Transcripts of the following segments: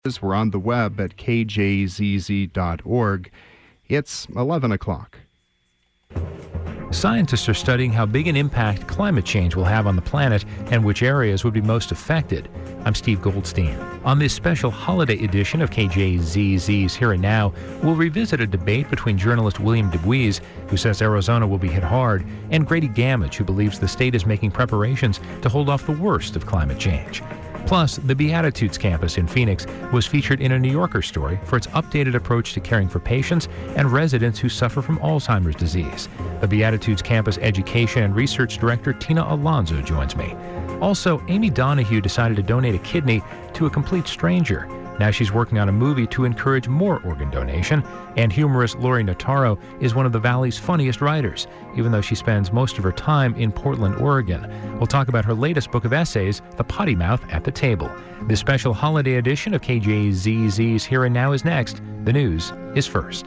We're on the web at kjzz.org. It's 11 o'clock. Scientists are studying how big an impact climate change will have on the planet and which areas would be most affected. I'm Steve Goldstein. On this special holiday edition of KJZZ's Here and Now, we'll revisit a debate between journalist William DeBuise, who says Arizona will be hit hard, and Grady Gamage, who believes the state is making preparations to hold off the worst of climate change. Plus, the Beatitudes campus in Phoenix was featured in a New Yorker story for its updated approach to caring for patients and residents who suffer from Alzheimer's disease. The Beatitudes campus education and research director Tina Alonso joins me. Also, Amy Donahue decided to donate a kidney to a complete stranger. Now she's working on a movie to encourage more organ donation. And humorist Lori Notaro is one of the Valley's funniest writers, even though she spends most of her time in Portland, Oregon. We'll talk about her latest book of essays, The Potty Mouth at the Table. This special holiday edition of KJZZ's Here and Now is next. The news is first.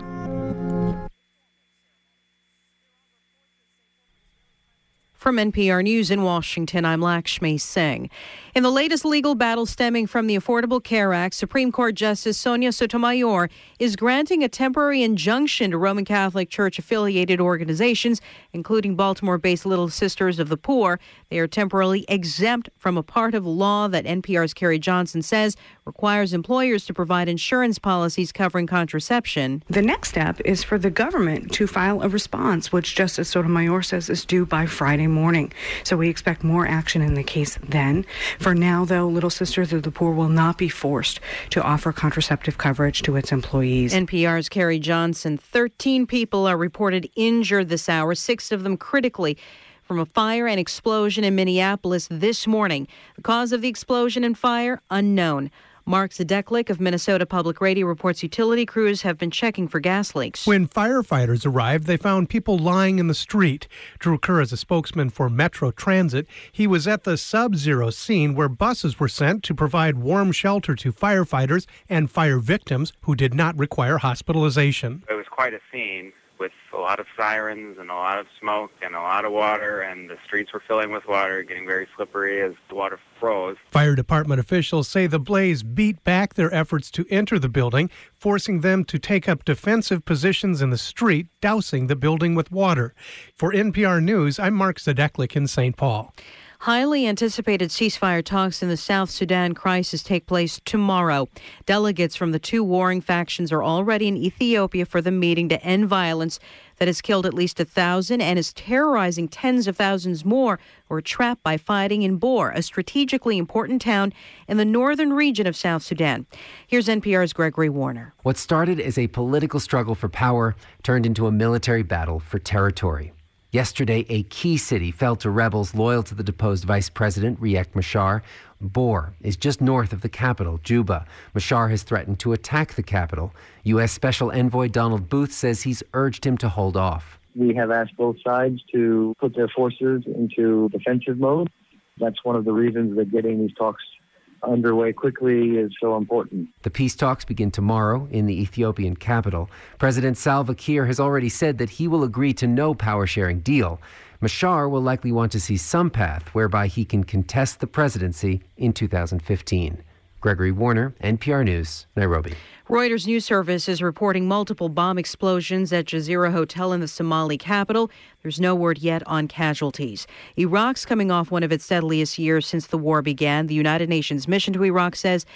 From NPR News in Washington, I'm Lakshmi Singh. In the latest legal battle stemming from the Affordable Care Act, Supreme Court Justice Sonia Sotomayor is granting a temporary injunction to Roman Catholic Church-affiliated organizations, including Baltimore-based Little Sisters of the Poor. They are temporarily exempt from a part of law that NPR's Carrie Johnson says requires employers to provide insurance policies covering contraception. The next step is for the government to file a response, which Justice Sotomayor says is due by Friday morning. So we expect more action in the case then. For now, though, Little Sisters of the Poor will not be forced to offer contraceptive coverage to its employees. NPR's Carrie Johnson. 13 people are reported injured this hour, 6 of them critically, from a fire and explosion in Minneapolis this morning. The cause of the explosion and fire, unknown. Mark Zadeklik of Minnesota Public Radio reports utility crews have been checking for gas leaks. When firefighters arrived, they found people lying in the street. Drew Kerr is a spokesman for Metro Transit. He was at the sub-zero scene where buses were sent to provide warm shelter to firefighters and fire victims who did not require hospitalization. It was quite a scene with a lot of sirens and a lot of smoke and a lot of water, and the streets were filling with water, getting very slippery as the water froze. Fire department officials say the blaze beat back their efforts to enter the building, forcing them to take up defensive positions in the street, dousing the building with water. For NPR News, I'm Mark Zadeklik in St. Paul. Highly anticipated ceasefire talks in the South Sudan crisis take place tomorrow. Delegates from the two warring factions are already in Ethiopia for the meeting to end violence that has killed at least 1,000 and is terrorizing tens of thousands more who are trapped by fighting in Bor, a strategically important town in the northern region of South Sudan. Here's NPR's Gregory Warner. What started as a political struggle for power turned into a military battle for territory. Yesterday, a key city fell to rebels loyal to the deposed Vice President Riek Machar. Bor is just north of the capital, Juba. Machar has threatened to attack the capital. U.S. Special Envoy Donald Booth says he's urged him to hold off. We have asked both sides to put their forces into defensive mode. That's one of the reasons that getting these talks underway quickly is so important. The peace talks begin tomorrow in the Ethiopian capital. President Salva Kiir has already said that he will agree to no power-sharing deal. Machar will likely want to see some path whereby he can contest the presidency in 2015. Gregory Warner, NPR News, Nairobi. Reuters News Service is reporting multiple bomb explosions at Jazeera Hotel in the Somali capital. There's no word yet on casualties. Iraq's coming off one of its deadliest years since the war began. The United Nations mission to Iraq says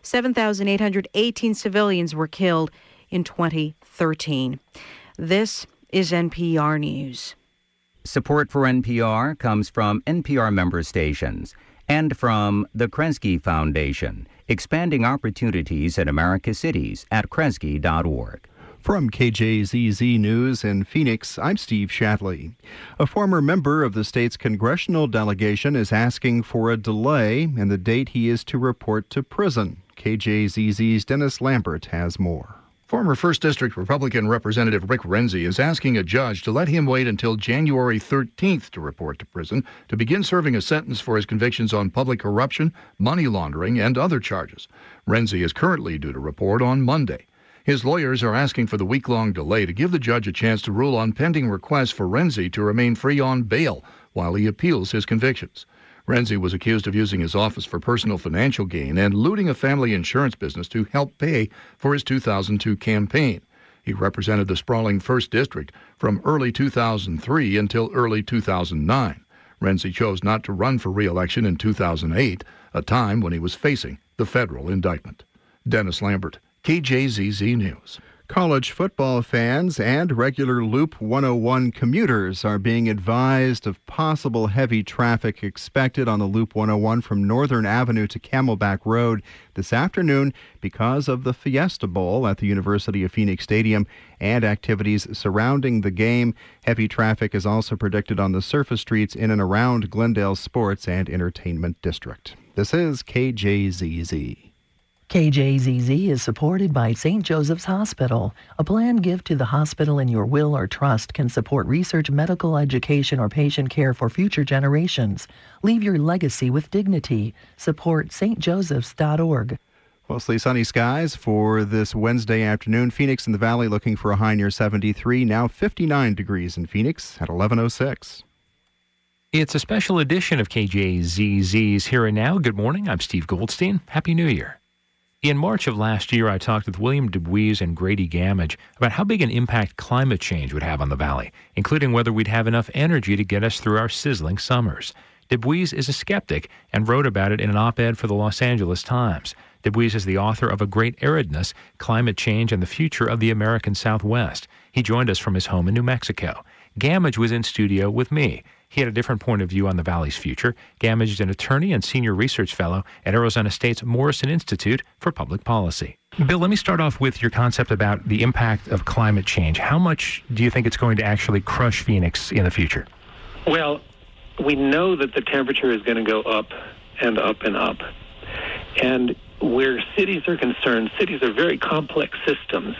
7,818 civilians were killed in 2013. This is NPR News. Support for NPR comes from NPR member stations and from the Kresge Foundation, expanding opportunities in America's cities at Kresge.org. From KJZZ News in Phoenix, I'm Steve Shatley. A former member of the state's congressional delegation is asking for a delay in the date he is to report to prison. KJZZ's Dennis Lambert has more. Former 1st District Republican Representative Rick Renzi is asking a judge to let him wait until January 13th to report to prison to begin serving a sentence for his convictions on public corruption, money laundering, and other charges. Renzi is currently due to report on Monday. His lawyers are asking for the week-long delay to give the judge a chance to rule on pending requests for Renzi to remain free on bail while he appeals his convictions. Renzi was accused of using his office for personal financial gain and looting a family insurance business to help pay for his 2002 campaign. He represented the sprawling 1st District from early 2003 until early 2009. Renzi chose not to run for re-election in 2008, a time when he was facing the federal indictment. Dennis Lambert, KJZZ News. College football fans and regular Loop 101 commuters are being advised of possible heavy traffic expected on the Loop 101 from Northern Avenue to Camelback Road this afternoon because of the Fiesta Bowl at the University of Phoenix Stadium and activities surrounding the game. Heavy traffic is also predicted on the surface streets in and around Glendale Sports and Entertainment District. This is KJZZ. KJZZ is supported by St. Joseph's Hospital. A planned gift to the hospital in your will or trust can support research, medical education, or patient care for future generations. Leave your legacy with dignity. Support stjosephs.org. Mostly sunny skies for this Wednesday afternoon. Phoenix and the Valley looking for a high near 73. Now 59 degrees in Phoenix at 11:06. It's a special edition of KJZZ's Here and Now. Good morning. I'm Steve Goldstein. Happy New Year. In March of last year, I talked with William Dubuis and Grady Gamage about how big an impact climate change would have on the Valley, including whether we'd have enough energy to get us through our sizzling summers. Dubuis is a skeptic and wrote about it in an op-ed for the Los Angeles Times. Dubuis is the author of A Great Aridness, Climate Change and the Future of the American Southwest. He joined us from his home in New Mexico. Gamage was in studio with me. He had a different point of view on the Valley's future. Gamage is an attorney and senior research fellow at Arizona State's Morrison Institute for Public Policy. Bill, let me start off with your concept about the impact of climate change. How much do you think it's going to actually crush Phoenix in the future? Well, we know that the temperature is going to go up and up and up. And where cities are concerned, cities are very complex systems.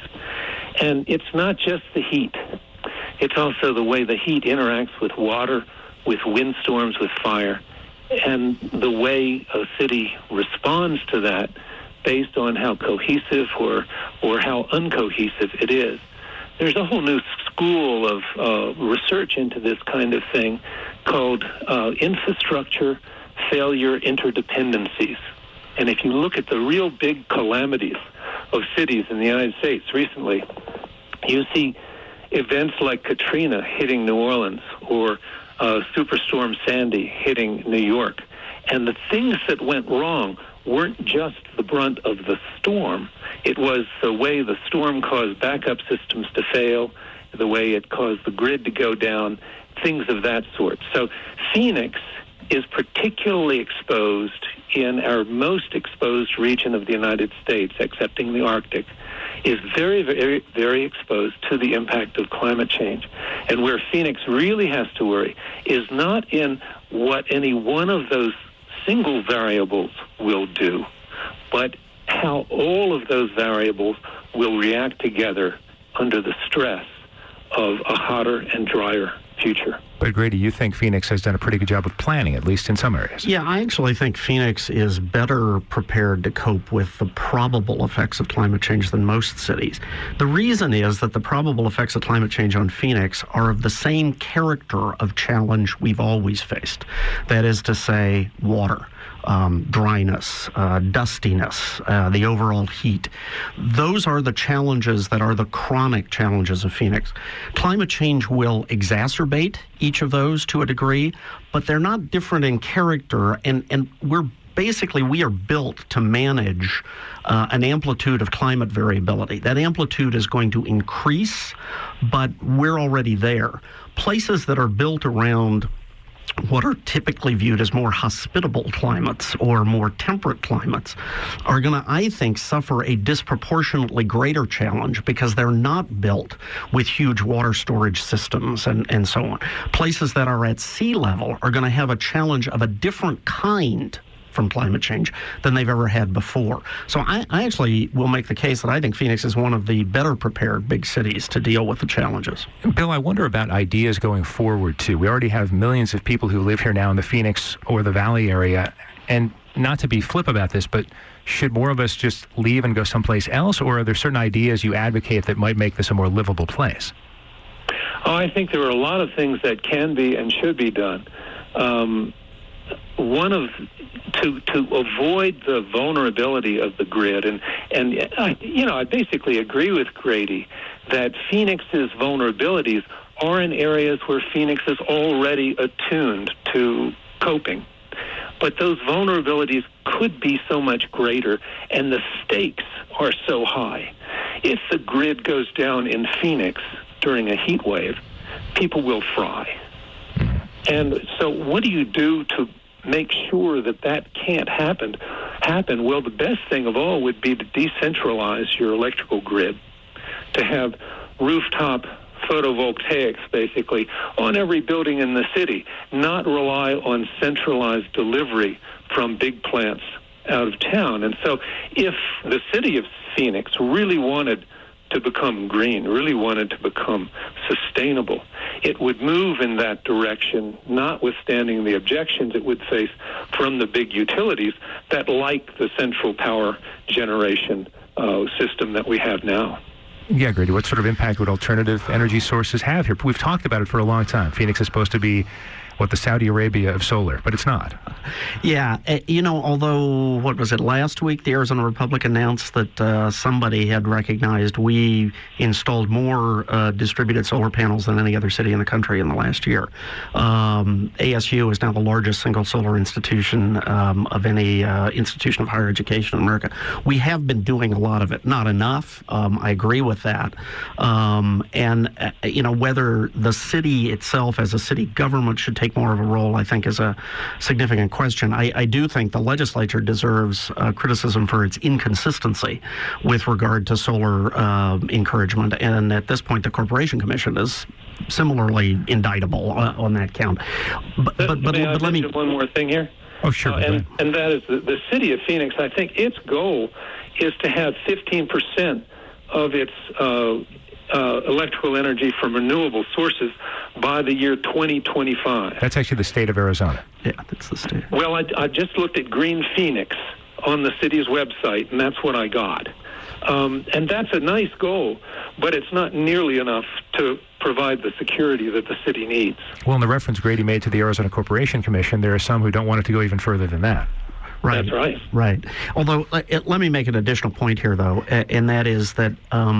And it's not just the heat. It's also the way the heat interacts with water, with windstorms, with fire, and the way a city responds to that based on how cohesive or how uncohesive it is. There's a whole new school of research into this kind of thing called infrastructure failure interdependencies. And if you look at the real big calamities of cities in the United States recently, you see events like Katrina hitting New Orleans or Superstorm Sandy hitting New York. And the things that went wrong weren't just the brunt of the storm. It was the way the storm caused backup systems to fail, the way it caused the grid to go down, things of that sort. So Phoenix is particularly exposed in our most exposed region of the United States, excepting the Arctic, is very, very, very exposed to the impact of climate change. And where Phoenix really has to worry is not in what any one of those single variables will do, but how all of those variables will react together under the stress of a hotter and drier future. But Grady, you think Phoenix has done a pretty good job of planning, at least in some areas. Yeah, I actually think Phoenix is better prepared to cope with the probable effects of climate change than most cities. The reason is that the probable effects of climate change on Phoenix are of the same character of challenge we've always faced. That is to say, water. Dryness, dustiness, the overall heat. Those are the challenges that are the chronic challenges of Phoenix. Climate change will exacerbate each of those to a degree, but they're not different in character, and we are built to manage an amplitude of climate variability. That amplitude is going to increase, but we're already there. Places that are built around what are typically viewed as more hospitable climates or more temperate climates are going to, I think, suffer a disproportionately greater challenge because they're not built with huge water storage systems and so on. Places that are at sea level are going to have a challenge of a different kind from climate change than they've ever had before. So I actually will make the case that I think Phoenix is one of the better prepared big cities to deal with the challenges. Bill, I wonder about ideas going forward, too. We already have millions of people who live here now in the Phoenix or the Valley area. And not to be flip about this, but should more of us just leave and go someplace else? Or are there certain ideas you advocate that might make this a more livable place? Oh, I think there are a lot of things that can be and should be done. to avoid the vulnerability of the grid, and I basically agree with Grady that Phoenix's vulnerabilities are in areas where Phoenix is already attuned to coping. But those vulnerabilities could be so much greater, and the stakes are so high. If the grid goes down in Phoenix during a heat wave, people will fry. And so what do you do to make sure that can't happen? Well, the best thing of all would be to decentralize your electrical grid, to have rooftop photovoltaics, basically, on every building in the city, not rely on centralized delivery from big plants out of town. And so if the city of Phoenix really wanted to become green, really wanted to become sustainable, it would move in that direction, notwithstanding the objections it would face from the big utilities that like the central power generation system that we have now. Yeah, Grady, what sort of impact would alternative energy sources have here? We've talked about it for a long time. Phoenix is supposed to be, the Saudi Arabia of solar, but it's not. Yeah, although, what was it, last week, the Arizona Republic announced that somebody had recognized we installed more distributed solar panels than any other city in the country in the last year. ASU is now the largest single solar institution of any institution of higher education in America. We have been doing a lot of it, not enough. I agree with that. Whether the city itself as a city government should take more of a role, I think, is a significant question. I do think the legislature deserves criticism for its inconsistency with regard to solar encouragement, and at this point the Corporation Commission is similarly indictable on that count. But let me one more thing here. Oh, sure. And that is the city of Phoenix. I think its goal is to have 15% of its electrical energy from renewable sources by the year 2025. That's actually the state of Arizona. Yeah, that's the state. Well, I just looked at Green Phoenix on the city's website, and that's what I got. And that's a nice goal, but it's not nearly enough to provide the security that the city needs. Well, in the reference Grady made to the Arizona Corporation Commission, there are some who don't want it to go even further than that. Right. That's right. Right. Although, let me make an additional point here, though, and that is that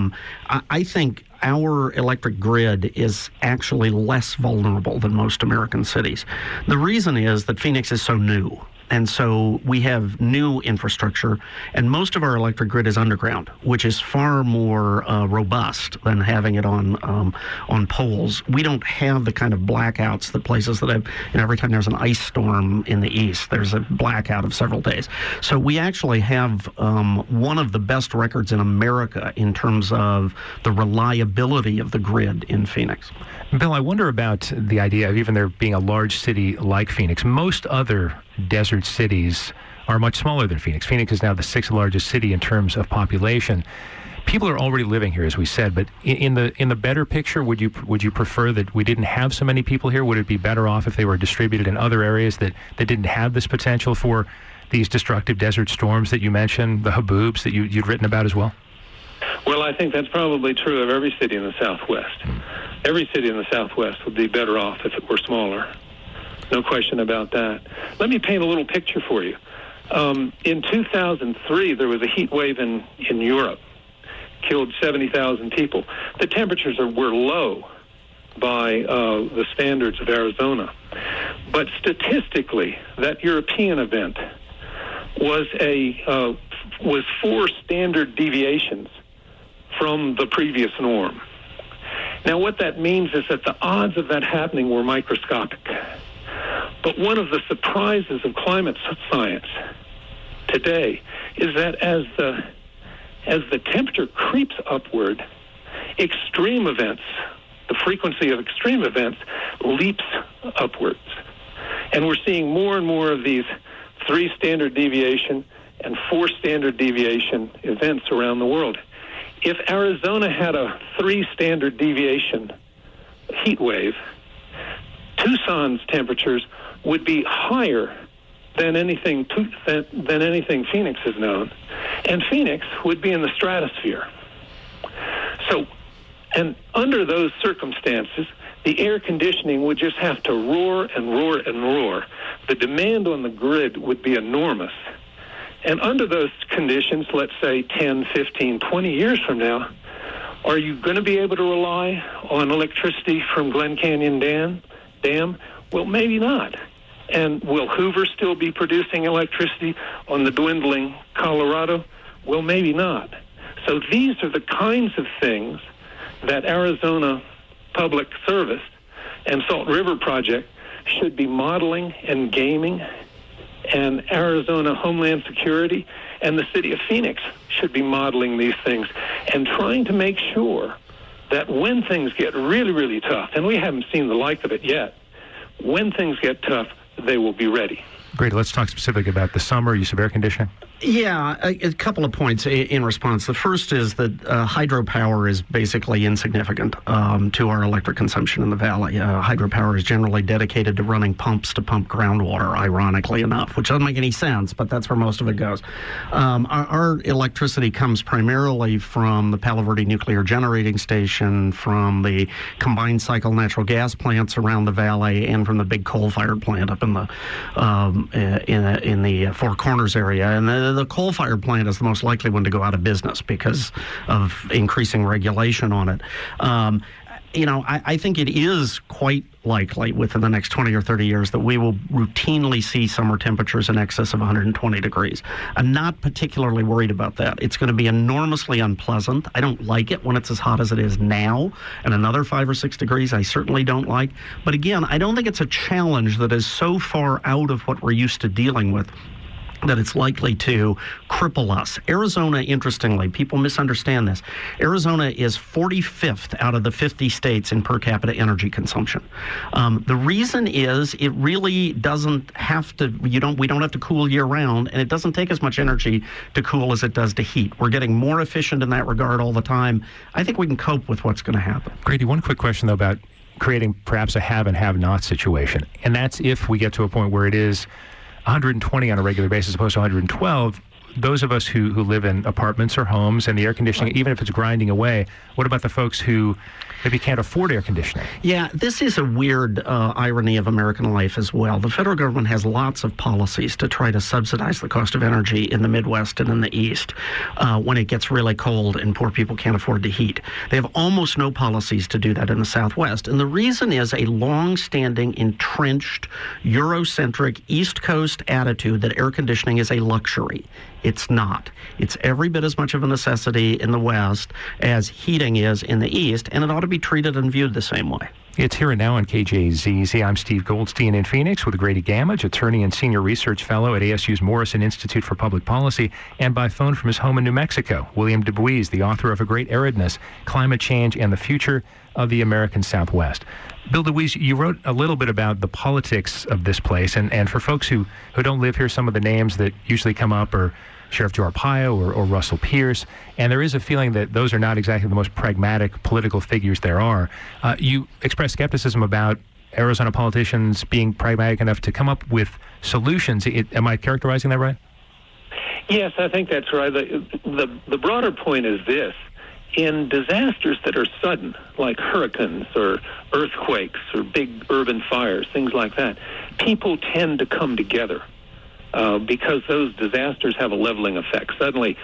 I think our electric grid is actually less vulnerable than most American cities. The reason is that Phoenix is so new. And so we have new infrastructure, and most of our electric grid is underground, which is far more robust than having it on poles. We don't have the kind of blackouts that places that have, every time there's an ice storm in the east, there's a blackout of several days. So we actually have one of the best records in America in terms of the reliability of the grid in Phoenix. Bill, I wonder about the idea of even there being a large city like Phoenix. Most other desert cities are much smaller than Phoenix. Phoenix is now the 6th largest city in terms of population. People are already living here, as we said, but in the better picture, would you prefer that we didn't have so many people here? Would it be better off if they were distributed in other areas that didn't have this potential for these destructive desert storms that you mentioned, the haboobs that you'd written about as well? Well, I think that's probably true of every city in the Southwest. Every city in the Southwest would be better off if it were smaller. No question about that. Let me paint a little picture for you. In 2003, there was a heat wave in Europe, killed 70,000 people. The temperatures were low by the standards of Arizona. But statistically, that European event was 4 standard deviations from the previous norm. Now, what that means is that the odds of that happening were microscopic. But one of the surprises of climate science today is that as the temperature creeps upward, extreme events, the frequency of extreme events leaps upwards. And we're seeing more and more of these 3 standard deviation and 4 standard deviation events around the world. If Arizona had a 3 standard deviation heat wave, Tucson's temperatures would be higher than anything Phoenix has known, and Phoenix would be in the stratosphere. So And under those circumstances, the air conditioning would just have to roar and roar and roar. The demand on the grid would be enormous. And under those conditions, let's say 10, 15, 20 years from now, are you going to be able to rely on electricity from Glen Canyon Dam? Well, maybe not. And will Hoover still be producing electricity on the dwindling Colorado? Well, maybe not. So these are the kinds of things that Arizona Public Service and Salt River Project should be modeling and gaming, and Arizona Homeland Security and the city of Phoenix should be modeling these things and trying to make sure that when things get really, really tough, and we haven't seen the like of it yet, when things get tough, they will be ready. Great. Let's talk specifically about the summer use of air conditioning. Yeah, a couple of points in response. The first is that hydropower is basically insignificant to our electric consumption in the valley. Hydropower is generally dedicated to running pumps to pump groundwater, ironically enough, which doesn't make any sense, but that's where most of it goes. Our electricity comes primarily from the Palo Verde Nuclear Generating Station, from the combined cycle natural gas plants around the valley, and from the big coal-fired plant up in the Four Corners area. And the coal-fired plant is the most likely one to go out of business because of increasing regulation on it. I think it is quite likely within the next 20 or 30 years that we will routinely see summer temperatures in excess of 120 degrees. I'm not particularly worried about that. It's going to be enormously unpleasant. I don't like it when it's as hot as it is now, and another 5 or 6 degrees I certainly don't like. But again, I don't think it's a challenge that is so far out of what we're used to dealing with that it's likely to cripple us. Arizona, interestingly, people misunderstand this. Arizona is 45th out of the 50 states in per capita energy consumption. The reason is it really doesn't have to, we don't have to cool year round, and it doesn't take as much energy to cool as it does to heat. We're getting more efficient in that regard all the time. I think we can cope with what's going to happen. Grady, one quick question, though, about creating perhaps a have and have not situation. And that's if we get to a point where it is 120 on a regular basis as opposed to 112, those of us who live in apartments or homes and the air conditioning, even if it's grinding away, what about the folks who maybe can't afford air conditioning? Yeah, this is a weird irony of American life as well. The federal government has lots of policies to try to subsidize the cost of energy in the Midwest and in the East when it gets really cold and poor people can't afford to heat. They have almost no policies to do that in the Southwest. And the reason is a long-standing, entrenched, Eurocentric, East Coast attitude that air conditioning is a luxury. It's not. It's every bit as much of a necessity in the West as heating is in the East, and it ought to be treated and viewed the same way. It's Here and Now on KJZZ. I'm Steve Goldstein in Phoenix with Grady Gamage, attorney and senior research fellow at ASU's Morrison Institute for Public Policy, and by phone from his home in New Mexico, William DuBois, the author of A Great Aridness, Climate Change and the Future of the American Southwest. Bill DeWeese, you wrote a little bit about the politics of this place, and for folks who don't live here, some of the names that usually come up are Sheriff Joe Arpaio or Russell Pierce, and there is a feeling that those are not exactly the most pragmatic political figures there are. You express skepticism about Arizona politicians being pragmatic enough to come up with solutions. Am I characterizing that right? Yes, I think that's right. The broader point is this. In disasters that are sudden, like hurricanes or earthquakes or big urban fires, things like that, people tend to come together. Because those disasters have a leveling effect. Suddenly,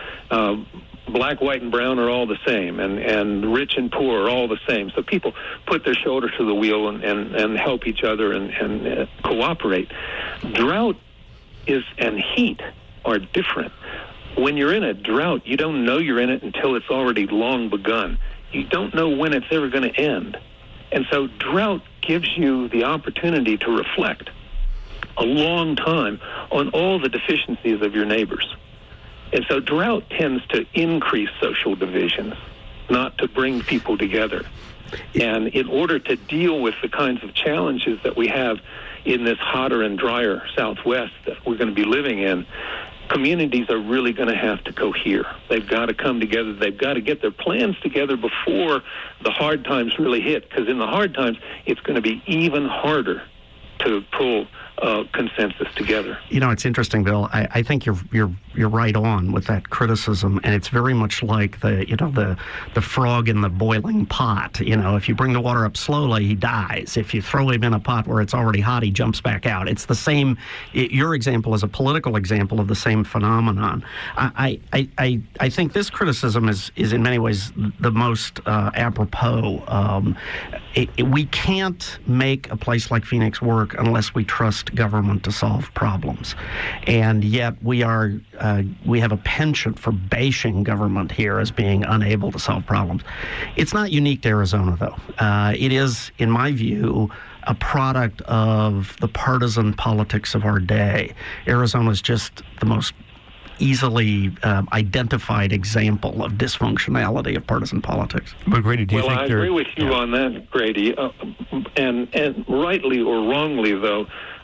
black, white, and brown are all the same, and rich and poor are all the same. So people put their shoulder to the wheel and help each other and cooperate. Drought and heat are different. When you're in a drought, you don't know you're in it until it's already long begun. You don't know when it's ever going to end. And so drought gives you the opportunity to reflect a long time on all the deficiencies of your neighbors. And so drought tends to increase social divisions, not to bring people together. And in order to deal with the kinds of challenges that we have in this hotter and drier Southwest that we're going to be living in, communities are really going to have to cohere. They've got to come together. They've got to get their plans together before the hard times really hit, because in the hard times, it's going to be even harder to pull consensus together. You know, it's interesting, Bill. I think you're right on with that criticism, and it's very much like the frog in the boiling pot. You know, if you bring the water up slowly, he dies. If you throw him in a pot where it's already hot, he jumps back out. It's the same. Your example is a political example of the same phenomenon. I think this criticism is in many ways the most apropos. We can't make a place like Phoenix work unless we trust government to solve problems, and yet we have a penchant for bashing government here as being unable to solve problems. It's not unique to Arizona, though. It is, in my view, a product of the partisan politics of our day. Arizona is just the most easily identified example of dysfunctionality of partisan politics. But Grady, do you think I agree with you on that, Grady, and rightly or wrongly, though,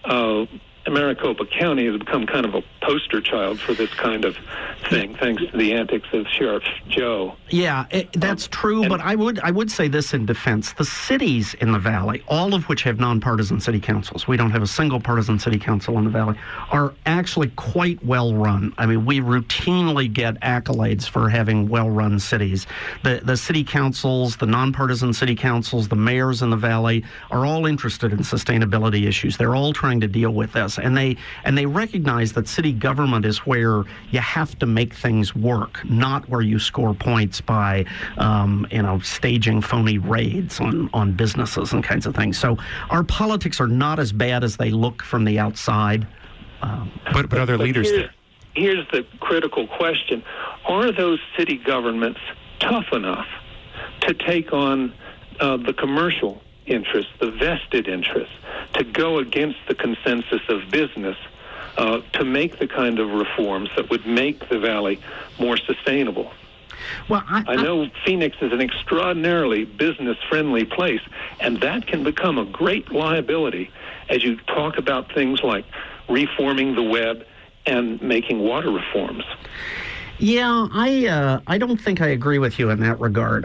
Maricopa County has become kind of a poster child for this kind of thing, thanks to the antics of Sheriff Joe. Yeah, that's true, but I would say this in defense. The cities in the Valley, all of which have nonpartisan city councils, we don't have a single partisan city council in the Valley, are actually quite well run. I mean, we routinely get accolades for having well-run cities. The city councils, the nonpartisan city councils, the mayors in the Valley are all interested in sustainability issues. They're all trying to deal with this. And they recognize that city government is where you have to make things work, not where you score points by, staging phony raids on businesses and kinds of things. So our politics are not as bad as they look from the outside. But are there leaders there? Here's the critical question. Are those city governments tough enough to take on the commercial interests, the vested interests, to go against the consensus of business, to make the kind of reforms that would make the Valley more sustainable? Well, I know Phoenix is an extraordinarily business-friendly place, and that can become a great liability as you talk about things like reforming the web and making water reforms. Yeah, I don't think I agree with you in that regard.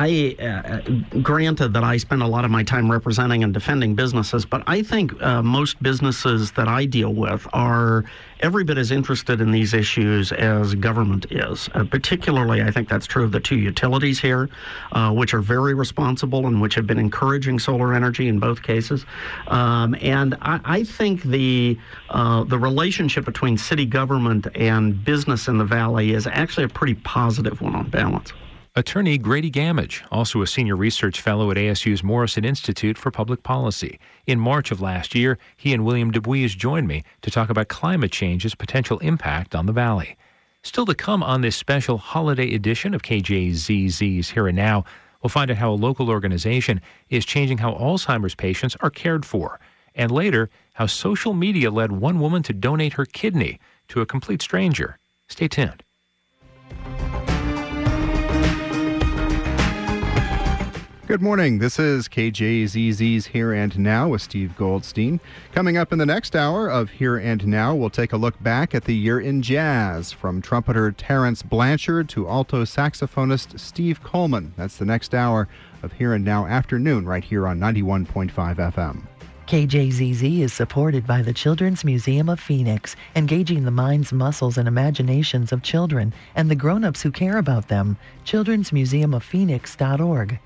Granted that I spend a lot of my time representing and defending businesses, but I think most businesses that I deal with are every bit as interested in these issues as government is. Particularly, I think that's true of the two utilities here, which are very responsible and which have been encouraging solar energy in both cases. And I think the relationship between city government and business in the Valley is actually a pretty positive one on balance. Attorney Grady Gamage, also a senior research fellow at ASU's Morrison Institute for Public Policy. In March of last year, he and William Dubuis joined me to talk about climate change's potential impact on the Valley. Still to come on this special holiday edition of KJZZ's Here and Now, we'll find out how a local organization is changing how Alzheimer's patients are cared for. And later, how social media led one woman to donate her kidney to a complete stranger. Stay tuned. Good morning. This is KJZZ's Here and Now with Steve Goldstein. Coming up in the next hour of Here and Now, we'll take a look back at the year in jazz, from trumpeter Terrence Blanchard to alto saxophonist Steve Coleman. That's the next hour of Here and Now afternoon right here on 91.5 FM. KJZZ is supported by the Children's Museum of Phoenix, engaging the minds, muscles, and imaginations of children and the grown-ups who care about them. childrensmuseumoffphoenix.org.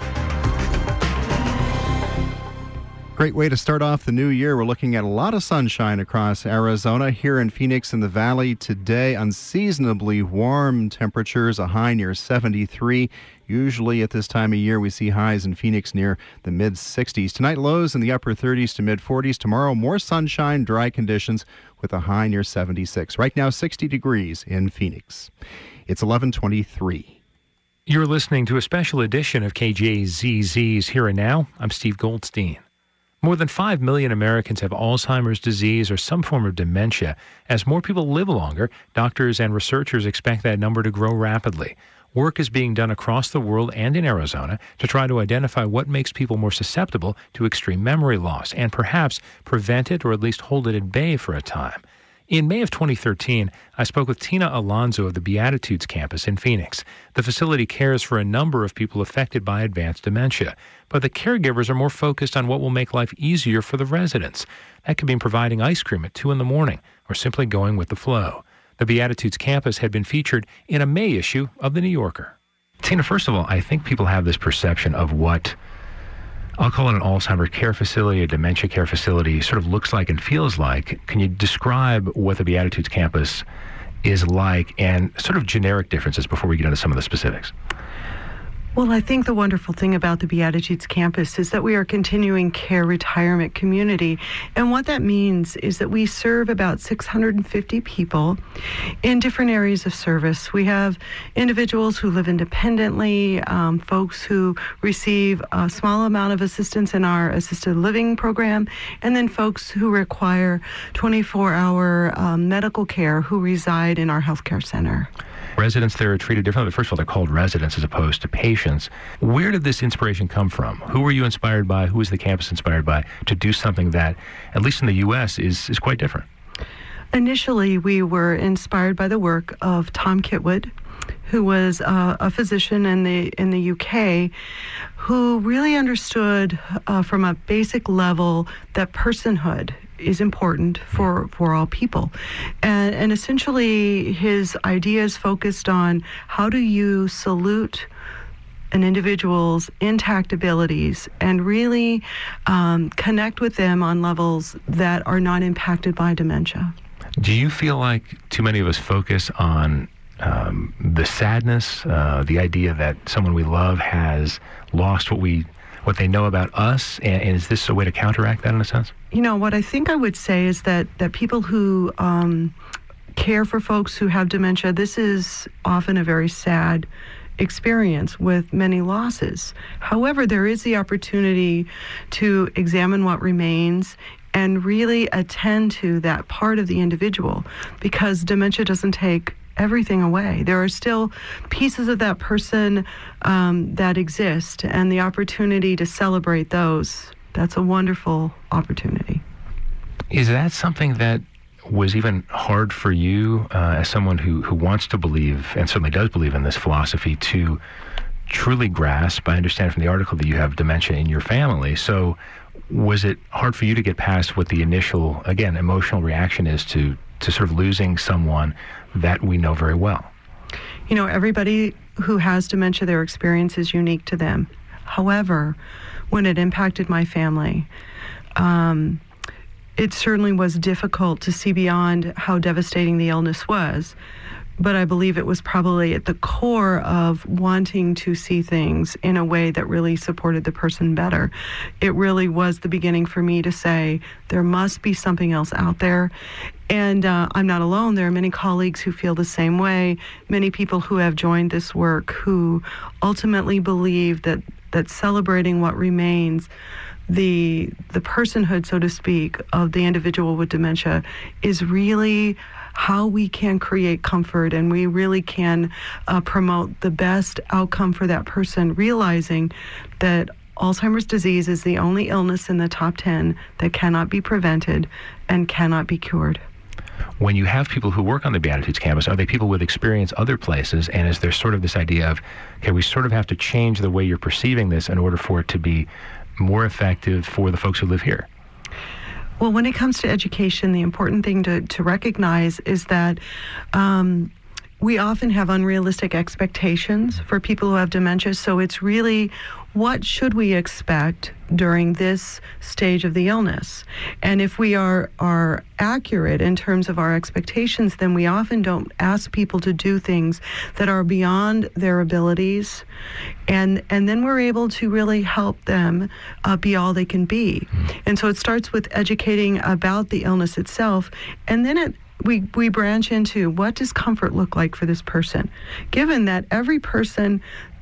Great way to start off the new year. We're looking at a lot of sunshine across Arizona. Here in Phoenix in the Valley today, unseasonably warm temperatures, a high near 73. Usually at this time of year, we see highs in Phoenix near the mid-60s. Tonight, lows in the upper 30s to mid-40s. Tomorrow, more sunshine, dry conditions with a high near 76. Right now, 60 degrees in Phoenix. It's 11:23. You're listening to a special edition of KJZZ's Here and Now. I'm Steve Goldstein. More than 5 million Americans have Alzheimer's disease or some form of dementia. As more people live longer, doctors and researchers expect that number to grow rapidly. Work is being done across the world and in Arizona to try to identify what makes people more susceptible to extreme memory loss and perhaps prevent it or at least hold it at bay for a time. In May of 2013, I spoke with Tina Alonso of the Beatitudes campus in Phoenix. The facility cares for a number of people affected by advanced dementia, but the caregivers are more focused on what will make life easier for the residents. That could mean providing ice cream at 2 a.m. or simply going with the flow. The Beatitudes campus had been featured in a May issue of The New Yorker. Tina, first of all, I think people have this perception of what I'll call it an Alzheimer's care facility, a dementia care facility, sort of looks like and feels like. Can you describe what the Beatitudes campus is like and sort of generic differences before we get into some of the specifics? Well, I think the wonderful thing about the Beatitudes campus is that we are a continuing care retirement community. And what that means is that we serve about 650 people in different areas of service. We have individuals who live independently, folks who receive a small amount of assistance in our assisted living program, and then folks who require 24-hour medical care who reside in our healthcare center. Residents there are treated differently. First of all, they're called residents as opposed to patients. Where did this inspiration come from? Who were you inspired by? Who was the campus inspired by to do something that, at least in the U.S., is quite different? Initially, we were inspired by the work of Tom Kitwood, who was a physician in the UK, who really understood from a basic level that personhood is important for all people. And essentially his ideas focused on how do you salute an individual's intact abilities and really connect with them on levels that are not impacted by dementia. Do you feel like too many of us focus on the sadness, the idea that someone we love has lost what they know about us, and is this a way to counteract that in a sense? You know, what I think I would say is that people who care for folks who have dementia, this is often a very sad experience with many losses. However, there is the opportunity to examine what remains and really attend to that part of the individual, because dementia doesn't take everything away. There are still pieces of that person that exist, and the opportunity to celebrate those, that's a wonderful opportunity. Is that something that was even hard for you as someone who wants to believe, and certainly does believe in this philosophy, to truly grasp? I understand from the article that you have dementia in your family, so was it hard for you to get past what the initial, again, emotional reaction is to sort of losing someone that we know very well? You know, everybody who has dementia, their experience is unique to them. However, when it impacted my family, it certainly was difficult to see beyond how devastating the illness was. But I believe it was probably at the core of wanting to see things in a way that really supported the person better. It really was the beginning for me to say, there must be something else out there. And I'm not alone. There are many colleagues who feel the same way, many people who have joined this work who ultimately believe that celebrating what remains, the personhood, so to speak, of the individual with dementia is really how we can create comfort, and we really can promote the best outcome for that person, realizing that Alzheimer's disease is the only illness in the top 10 that cannot be prevented and cannot be cured. When you have people who work on the Beatitudes campus, are they people with experience other places? And is there sort of this idea of, okay, we sort of have to change the way you're perceiving this in order for it to be more effective for the folks who live here? Well, when it comes to education, the important thing to recognize is that we often have unrealistic expectations for people who have dementia. So it's really, what should we expect during this stage of the illness? And if we are accurate in terms of our expectations, then we often don't ask people to do things that are beyond their abilities. And then we're able to really help them be all they can be. And so it starts with educating about the illness itself, and then we branch into, what does comfort look like for this person? Given that every person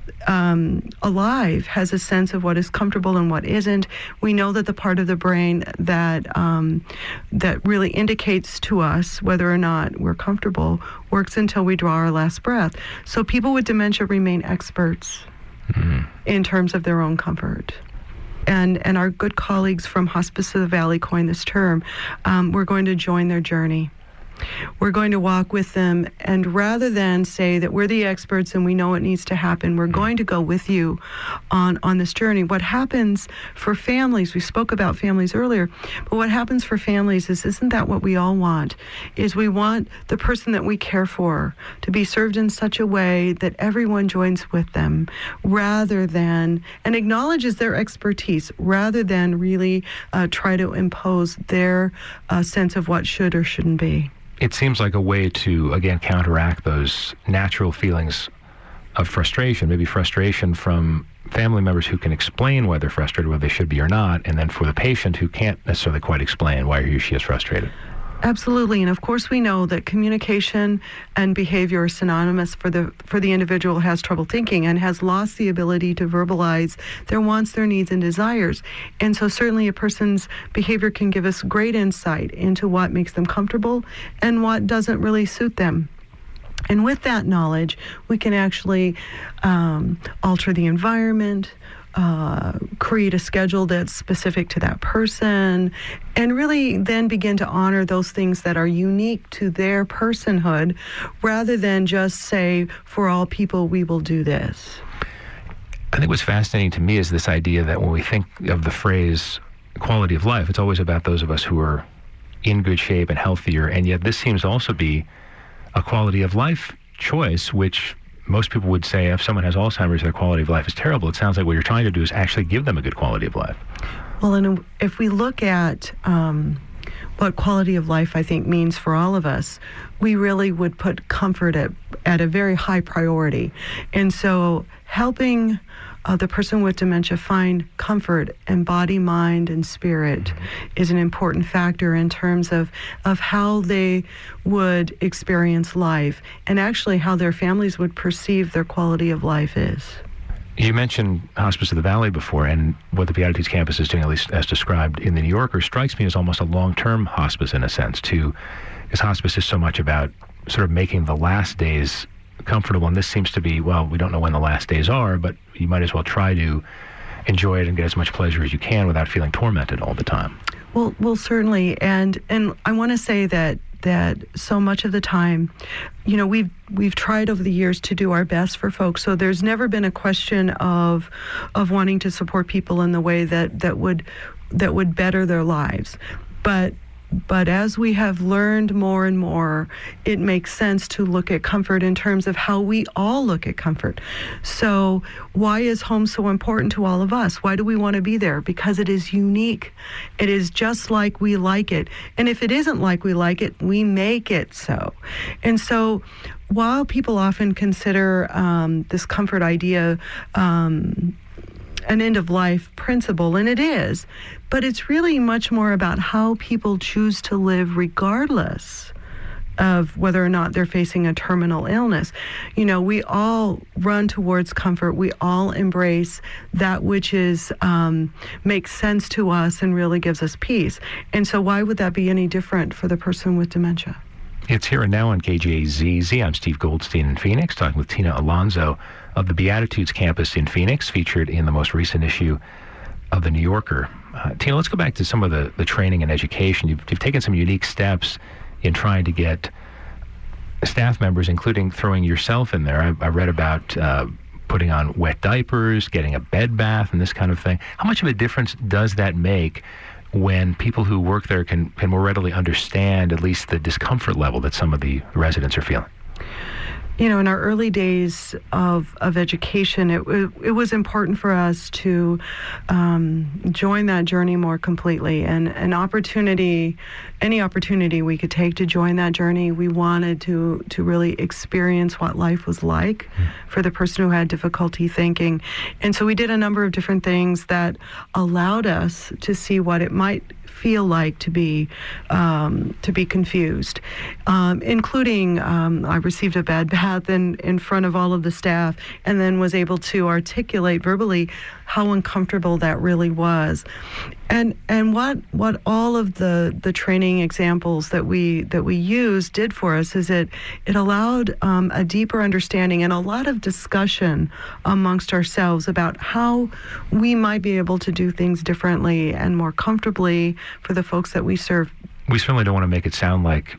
alive has a sense of what is comfortable and what isn't, we know that the part of the brain that really indicates to us whether or not we're comfortable works until we draw our last breath. So people with dementia remain experts in terms of their own comfort. And our good colleagues from Hospice of the Valley coined this term. We're going to join their journey. We're going to walk with them, and rather than say that we're the experts and we know what needs to happen, we're going to go with you on this journey. What happens for families, we spoke about families earlier, but what happens for families isn't that what we all want? Is we want the person that we care for to be served in such a way that everyone joins with them, rather than, and acknowledges their expertise, rather than really try to impose their sense of what should or shouldn't be. It seems like a way to, again, counteract those natural feelings of frustration, maybe frustration from family members who can explain why they're frustrated, whether they should be or not, and then for the patient who can't necessarily quite explain why he or she is frustrated. Absolutely, and of course we know that communication and behavior are synonymous for the individual who has trouble thinking and has lost the ability to verbalize their wants, their needs, and desires. And so certainly a person's behavior can give us great insight into what makes them comfortable and what doesn't really suit them. And with that knowledge, we can actually alter the environment, create a schedule that's specific to that person, and really then begin to honor those things that are unique to their personhood, rather than just say, for all people, we will do this. I think what's fascinating to me is this idea that when we think of the phrase quality of life, it's always about those of us who are in good shape and healthier, and yet this seems to also be a quality of life choice, which most people would say if someone has Alzheimer's, their quality of life is terrible. It sounds like what you're trying to do is actually give them a good quality of life. Well, and if we look at what quality of life I think means for all of us, we really would put comfort at a very high priority. And so helping the person with dementia find comfort in body, mind, and spirit is an important factor in terms of how they would experience life, and actually how their families would perceive their quality of life is. You mentioned Hospice of the Valley before, and what the Beatitudes campus is doing, at least as described in the New Yorker, strikes me as almost a long-term hospice in a sense, too, because hospice is so much about sort of making the last days comfortable, and this seems to be, well, we don't know when the last days are, but you might as well try to enjoy it and get as much pleasure as you can without feeling tormented all the time. Well, certainly, and I want to say that so much of the time, you know, we've tried over the years to do our best for folks. So there's never been a question of wanting to support people in the way that would better their lives, But as we have learned more and more, it makes sense to look at comfort in terms of how we all look at comfort. So why is home so important to all of us? Why do we want to be there? Because it is unique. It is just like we like it. And if it isn't like we like it, we make it so. And so while people often consider this comfort idea an end-of-life principle, and it is, but it's really much more about how people choose to live regardless of whether or not they're facing a terminal illness. You know, we all run towards comfort. We all embrace that which is makes sense to us and really gives us peace. And so why would that be any different for the person with dementia? It's Here and Now on KJZZ. I'm Steve Goldstein in Phoenix, talking with Tina Alonso of the Beatitudes campus in Phoenix, featured in the most recent issue of the New Yorker. Tina, let's go back to some of the training and education. You've taken some unique steps in trying to get staff members, including throwing yourself in there. I read about putting on wet diapers, getting a bed bath, and this kind of thing. How much of a difference does that make when people who work there can more readily understand at least the discomfort level that some of the residents are feeling? You know, in our early days of education, it was important for us to join that journey more completely. And any opportunity we could take to join that journey, we wanted to really experience what life was like for the person who had difficulty thinking. And so we did a number of different things that allowed us to see what it might feel like to be confused, including I received a bad bath in front of all of the staff, and then was able to articulate verbally how uncomfortable that really was. And what all of the training examples that we used did for us is it allowed a deeper understanding and a lot of discussion amongst ourselves about how we might be able to do things differently and more comfortably for the folks that we serve. We certainly don't want to make it sound like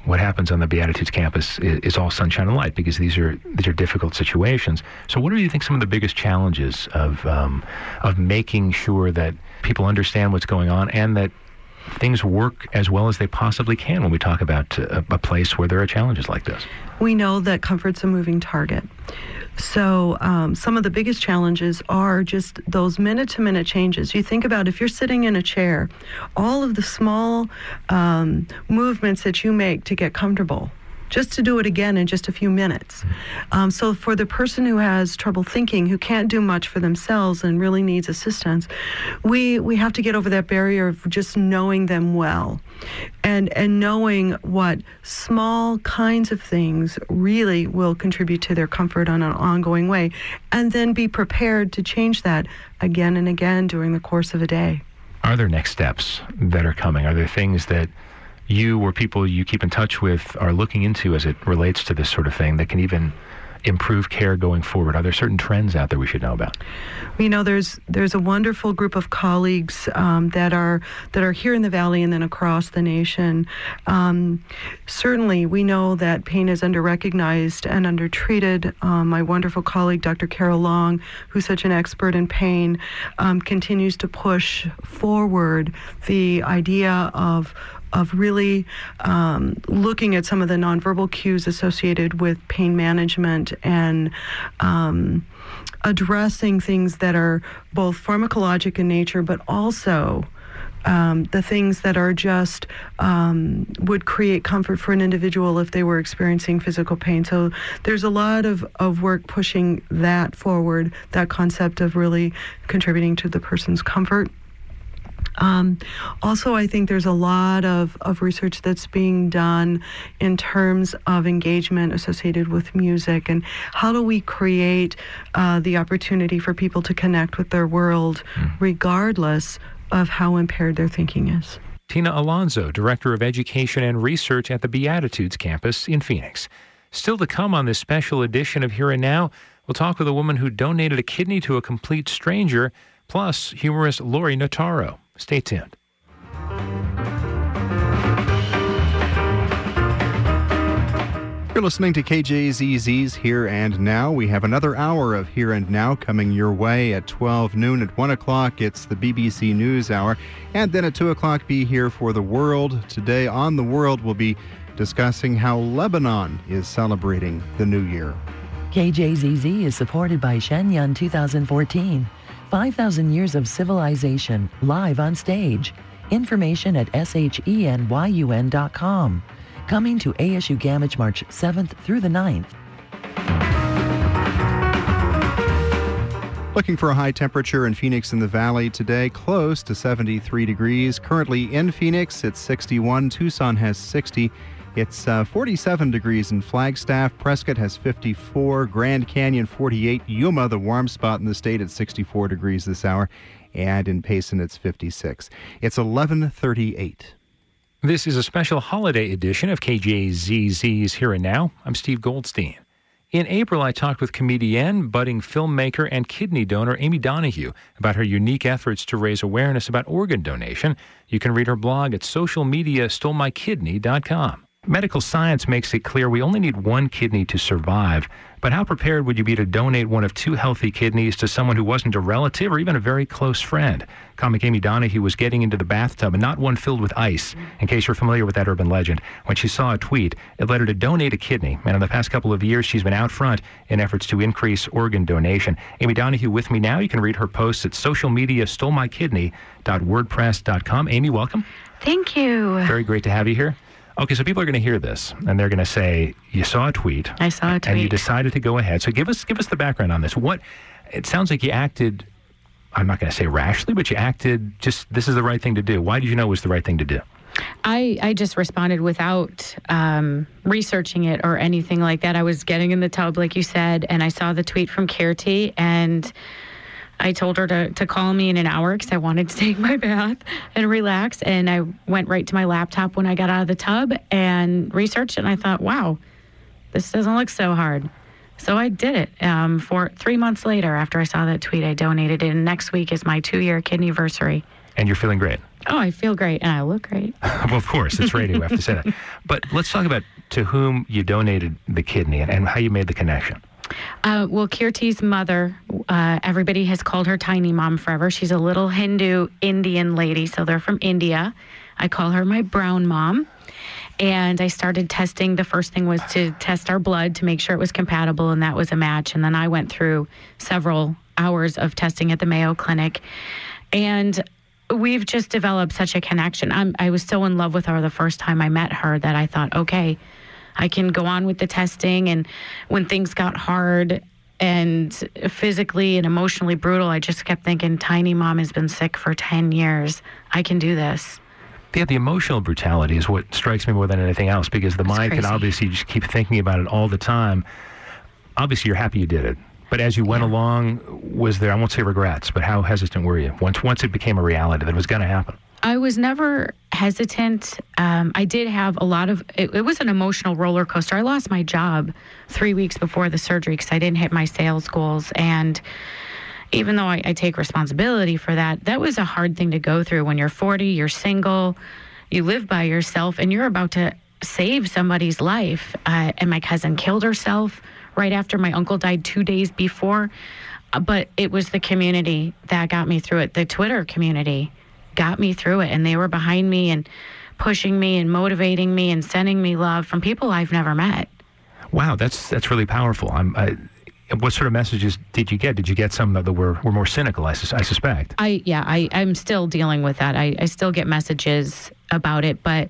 what happens on the Beatitudes campus is all sunshine and light, because these are difficult situations. So what do you think some of the biggest challenges of making sure that people understand what's going on and that things work as well as they possibly can when we talk about a place where there are challenges like this? We know that comfort's a moving target. So some of the biggest challenges are just those minute-to-minute changes. You think about if you're sitting in a chair, all of the small movements that you make to get comfortable, just to do it again in just a few minutes. So for the person who has trouble thinking, who can't do much for themselves and really needs assistance, we have to get over that barrier of just knowing them well and knowing what small kinds of things really will contribute to their comfort on an ongoing way, and then be prepared to change that again and again during the course of a day. Are there next steps that are coming? Are there things that you or people you keep in touch with are looking into as it relates to this sort of thing that can even improve care going forward? Are there certain trends out there we should know about? You know, there's a wonderful group of colleagues that are here in the Valley and then across the nation. Certainly, we know that pain is under-recognized and under-treated. My wonderful colleague, Dr. Carol Long, who's such an expert in pain, continues to push forward the idea of really looking at some of the nonverbal cues associated with pain management and addressing things that are both pharmacologic in nature, but also the things that are just would create comfort for an individual if they were experiencing physical pain. So there's a lot of work pushing that forward, that concept of really contributing to the person's comfort. Also, I think there's a lot of research that's being done in terms of engagement associated with music, and how do we create the opportunity for people to connect with their world regardless of how impaired their thinking is. Tina Alonso, Director of Education and Research at the Beatitudes campus in Phoenix. Still to come on this special edition of Here and Now, we'll talk with a woman who donated a kidney to a complete stranger, plus humorist Lori Notaro. Stay tuned. You're listening to KJZZ's Here and Now. We have another hour of Here and Now coming your way at 12 noon. At 1 o'clock, it's the BBC News Hour. And then at 2 o'clock, be here for The World. Today on The World, we'll be discussing how Lebanon is celebrating the new year. KJZZ is supported by Shenyang 2014. 5,000 Years of Civilization, live on stage. Information at shenyun.com. Coming to ASU Gamage March 7th through the 9th. Looking for a high temperature in Phoenix in the Valley today, close to 73 degrees. Currently in Phoenix, it's 61. Tucson has 60. It's 47 degrees in Flagstaff. Prescott has 54. Grand Canyon 48. Yuma, the warm spot in the state, at 64 degrees this hour. And in Payson, it's 56. It's 11:38. This is a special holiday edition of KJZZ's Here and Now. I'm Steve Goldstein. In April, I talked with comedian, budding filmmaker, and kidney donor Amy Donahue about her unique efforts to raise awareness about organ donation. You can read her blog at socialmediastolmykidney.com. Medical science makes it clear we only need one kidney to survive, but how prepared would you be to donate one of two healthy kidneys to someone who wasn't a relative or even a very close friend? Comic Amy Donahue was getting into the bathtub, and not one filled with ice, in case you're familiar with that urban legend. When she saw a tweet, it led her to donate a kidney, and in the past couple of years, she's been out front in efforts to increase organ donation. Amy Donahue with me now. You can read her posts at socialmediastolmykidney.wordpress.com. Amy, welcome. Thank you. Very great to have you here. Okay, so people are going to hear this, and they're going to say, you saw a tweet. I saw a tweet. And you decided to go ahead. So give us the background on this. It sounds like you acted, I'm not going to say rashly, but you acted just, this is the right thing to do. Why did you know it was the right thing to do? I just responded without researching it or anything like that. I was getting in the tub, like you said, and I saw the tweet from Kirti, and I told her to call me in an hour because I wanted to take my bath and relax. And I went right to my laptop when I got out of the tub and researched it. And I thought, wow, this doesn't look so hard. So I did it. For 3 months later, after I saw that tweet, I donated it. And next week is my 2-year kidneyversary. And you're feeling great? Oh, I feel great, and I look great. Well, of course, it's radio. We have to say that. But let's talk about to whom you donated the kidney and how you made the connection. Well, Kirti's mother, everybody has called her Tiny Mom forever. She's a little Hindu Indian lady, so they're from India. I call her my brown mom. And I started testing. The first thing was to test our blood to make sure it was compatible, and that was a match. And then I went through several hours of testing at the Mayo Clinic. And we've just developed such a connection. I was so in love with her the first time I met her that I thought, okay, I can go on with the testing. And when things got hard and physically and emotionally brutal, I just kept thinking, Tiny Mom has been sick for 10 years. I can do this. Yeah, the emotional brutality is what strikes me more than anything else, because the mind can obviously just keep thinking about it all the time. Obviously, you're happy you did it. But as you went along, was there, I won't say regrets, but how hesitant were you once it became a reality that it was going to happen? I was never hesitant. I did have a lot of, it was an emotional roller coaster. I lost my job 3 weeks before the surgery because I didn't hit my sales goals. And even though I take responsibility for that, that was a hard thing to go through when you're 40, you're single, you live by yourself, and you're about to save somebody's life. And my cousin killed herself right after my uncle died 2 days before. But it was the community that got me through it. The Twitter community got me through it, and they were behind me and pushing me and motivating me and sending me love from people I've never met. Wow, that's really powerful. What sort of messages did you get? Did you get some that were more cynical, I suspect? I'm still dealing with that. I still get messages about it, but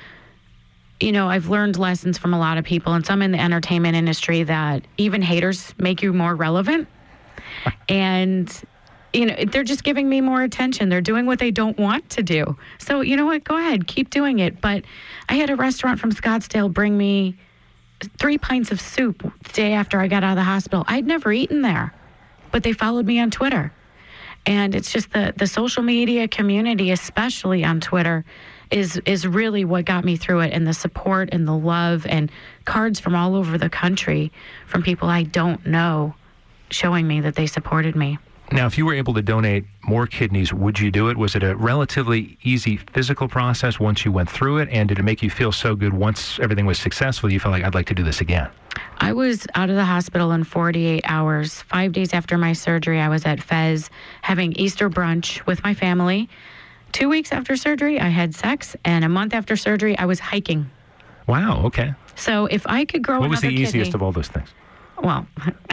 you know, I've learned lessons from a lot of people, and some in the entertainment industry, that even haters make you more relevant. And, you know, they're just giving me more attention. They're doing what they don't want to do. So, you know what? Go ahead. Keep doing it. But I had a restaurant from Scottsdale bring me 3 pints of soup the day after I got out of the hospital. I'd never eaten there, but they followed me on Twitter. And it's just the social media community, especially on Twitter, is really what got me through it, and the support and the love and cards from all over the country from people I don't know showing me that they supported me. Now, if you were able to donate more kidneys, would you do it? Was it a relatively easy physical process once you went through it? And did it make you feel so good once everything was successful, you felt like, I'd like to do this again? I was out of the hospital in 48 hours. 5 days after my surgery, I was at Fez having Easter brunch with my family. 2 weeks after surgery, I had sex. And a month after surgery, I was hiking. Wow, okay. So if I could grow another kidney... What was the easiest kidney, of all those things? Well,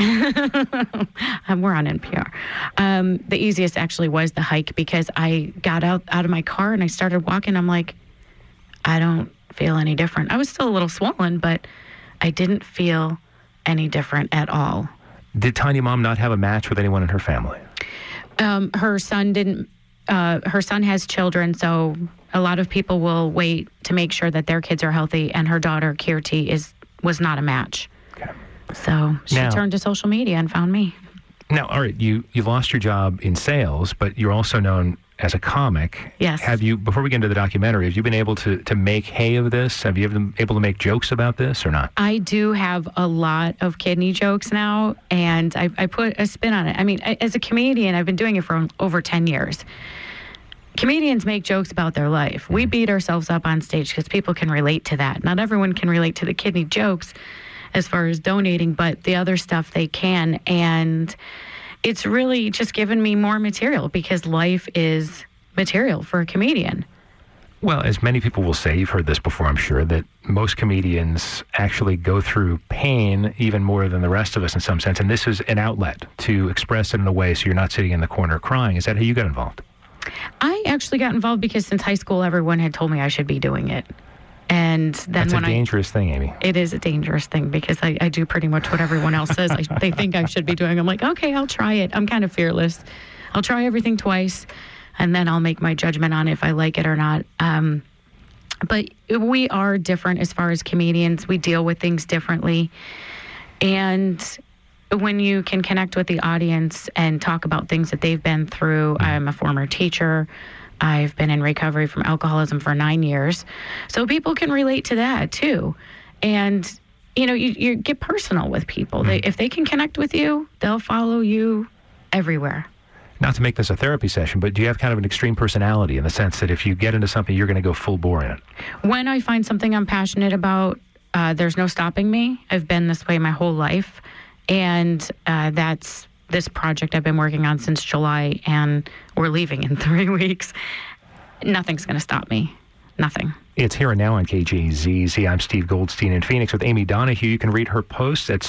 we're on NPR. The easiest actually was the hike, because I got out of my car and I started walking. I'm like, I don't feel any different. I was still a little swollen, but I didn't feel any different at all. Did Tiny Mom not have a match with anyone in her family? Her son didn't. Her son has children, so a lot of people will wait to make sure that their kids are healthy, and her daughter, Kirti, was not a match. Okay. So she turned to social media and found me. Now, all right, you lost your job in sales, but you're also known as a comic. Yes. Have you, before we get into the documentary, have you been able to make hay of this? Have you been able to make jokes about this or not? I do have a lot of kidney jokes now, and I put a spin on it. I mean, as a comedian, I've been doing it for over 10 years. Comedians make jokes about their life. We beat ourselves up on stage because people can relate to that. Not everyone can relate to the kidney jokes as far as donating, but the other stuff they can. And it's really just given me more material, because life is material for a comedian. Well, as many people will say, you've heard this before, I'm sure, that most comedians actually go through pain even more than the rest of us in some sense. And this is an outlet to express it in a way so you're not sitting in the corner crying. Is that how you got involved? I actually got involved because since high school, everyone had told me I should be doing it. And then that's a dangerous thing, Amy. It is a dangerous thing, because I do pretty much what everyone else says they think I should be doing. I'm like, okay, I'll try it. I'm kind of fearless. I'll try everything twice, and then I'll make my judgment on if I like it or not. But we are different as far as comedians. We deal with things differently. And when you can connect with the audience and talk about things that they've been through, I'm a former teacher. I've been in recovery from alcoholism for 9 years. So people can relate to that too. And, you know, you get personal with people. If they can connect with you, they'll follow you everywhere. Not to make this a therapy session, but do you have kind of an extreme personality in the sense that if you get into something, you're going to go full bore in it? When I find something I'm passionate about, there's no stopping me. I've been this way my whole life. And that's this project I've been working on since July, and we're leaving in 3 weeks. Nothing's going to stop me. Nothing. It's Here and Now on KJZZ. I'm Steve Goldstein in Phoenix with Amy Donahue. You can read her posts at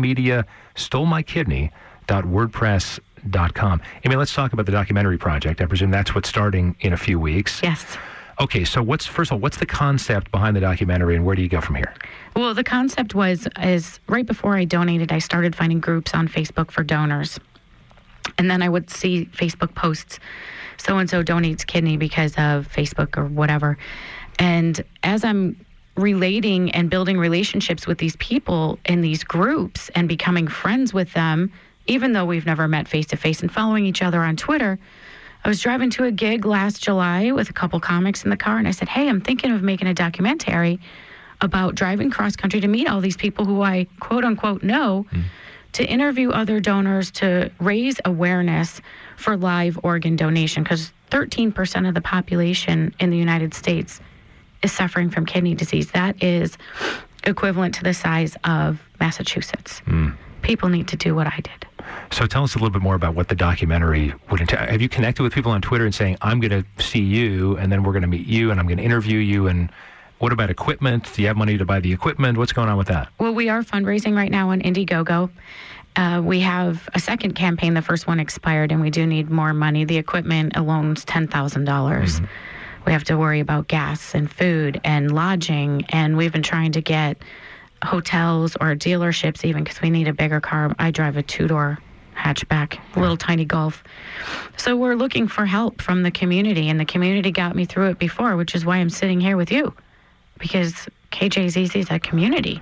socialmediastolemaikidney.wordpress.com. Amy, let's talk about the documentary project. I presume that's what's starting in a few weeks. Yes. Okay, so first of all, what's the concept behind the documentary, and where do you go from here? Well, the concept is right before I donated, I started finding groups on Facebook for donors. And then I would see Facebook posts, so-and-so donates kidney because of Facebook or whatever. And as I'm relating and building relationships with these people in these groups and becoming friends with them, even though we've never met face-to-face, and following each other on Twitter, I was driving to a gig last July with a couple comics in the car, and I said, hey, I'm thinking of making a documentary about driving cross-country to meet all these people who I quote-unquote know, to interview other donors, to raise awareness for live organ donation, because 13% of the population in the United States is suffering from kidney disease. That is equivalent to the size of Massachusetts. People need to do what I did. So tell us a little bit more about what the documentary would entail. Have you connected with people on Twitter and saying, I'm going to see you, and then we're going to meet you, and I'm going to interview you, and what about equipment? Do you have money to buy the equipment? What's going on with that? Well, we are fundraising right now on Indiegogo. We have a second campaign. The first one expired, and we do need more money. The equipment alone's $10,000. We have to worry about gas and food and lodging, and we've been trying to get hotels or dealerships even, because we need a bigger car. I drive a 2-door hatchback, little tiny Golf. So we're looking for help from the community, and the community got me through it before, which is why I'm sitting here with you, because KJZZ is a community.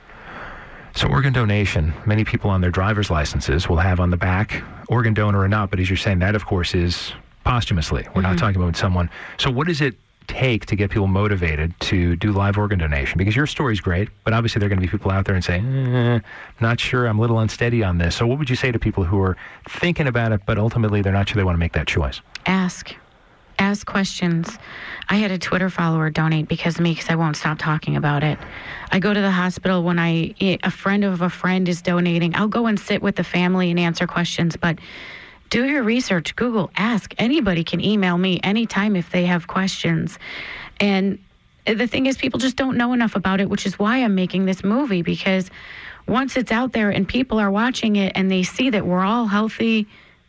So organ donation, many people on their driver's licenses will have on the back, organ donor or not, but as you're saying, that of course is posthumously. We're not talking about someone. So what does it take to get people motivated to do live organ donation? Because your story's great, but obviously there are going to be people out there and saying, not sure, I'm a little unsteady on this. So what would you say to people who are thinking about it, but ultimately they're not sure they want to make that choice? Ask questions. I had a Twitter follower donate because of me, because I won't stop talking about it. I go to the hospital when a friend of a friend is donating. I'll go and sit with the family and answer questions, but do your research, Google, ask. Anybody can email me anytime if they have questions. And the thing is, people just don't know enough about it, which is why I'm making this movie, because once it's out there and people are watching it and they see that we're all healthy,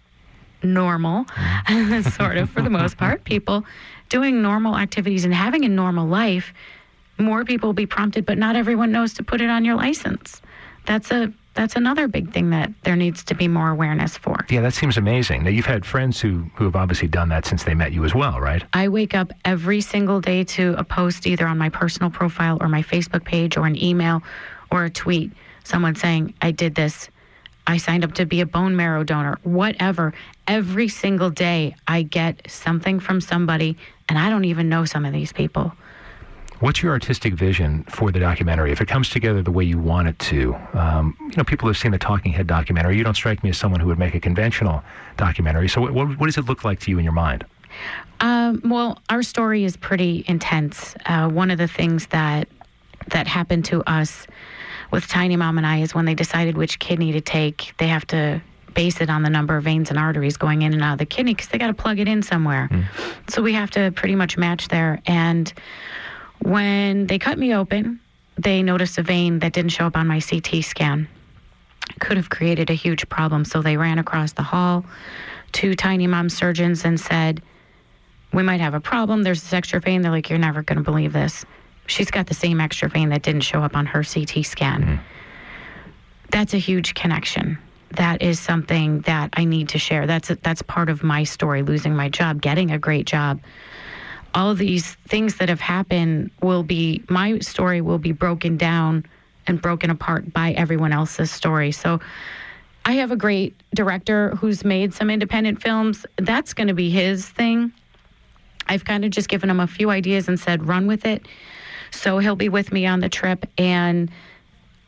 normal, sort of, for the most part, people doing normal activities and having a normal life, more people will be prompted, but not everyone knows to put it on your license. That's another big thing that there needs to be more awareness for. Yeah, that seems amazing. Now, you've had friends who have obviously done that since they met you as well, right? I wake up every single day to a post either on my personal profile or my Facebook page, or an email or a tweet, someone saying, I did this. I signed up to be a bone marrow donor, whatever. Every single day I get something from somebody, and I don't even know some of these people. What's your artistic vision for the documentary? If it comes together the way you want it to, people have seen the Talking Head documentary. You don't strike me as someone who would make a conventional documentary. So what does it look like to you in your mind? Well, our story is pretty intense. One of the things that happened to us with Tiny Mom and I is when they decided which kidney to take, they have to base it on the number of veins and arteries going in and out of the kidney, because they got to plug it in somewhere. So we have to pretty much match there. And when they cut me open, they noticed a vein that didn't show up on my CT scan. Could have created a huge problem. So they ran across the hall to Tiny Mom surgeons and said, we might have a problem. There's this extra vein. They're like, you're never going to believe this. She's got the same extra vein that didn't show up on her CT scan. That's a huge connection. That is something that I need to share. That's part of my story, losing my job, getting a great job. All of these things that have happened my story will be broken down and broken apart by everyone else's story. So I have a great director who's made some independent films. That's going to be his thing. I've kind of just given him a few ideas and said, run with it. So he'll be with me on the trip, and